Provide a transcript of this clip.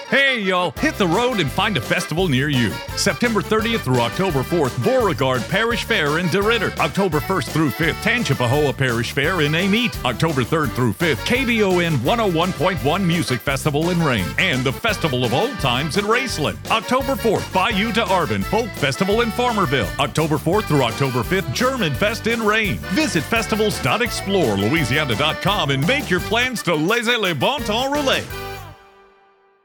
Hey, y'all, hit the road and find a festival near you. September 30th through October 4th, Beauregard Parish Fair in DeRidder. October 1st through 5th, Tangipahoa Parish Fair in Amite. October 3rd through 5th, KBON 101.1 Music Festival in Rain. And the Festival of Old Times in Raceland. October 4th, Bayou to Arbin Folk Festival in Farmerville. October 4th through October 5th, German Fest in Rain. Visit festivals.explorelouisiana.com and make your plans to laissez les bon temps rouler.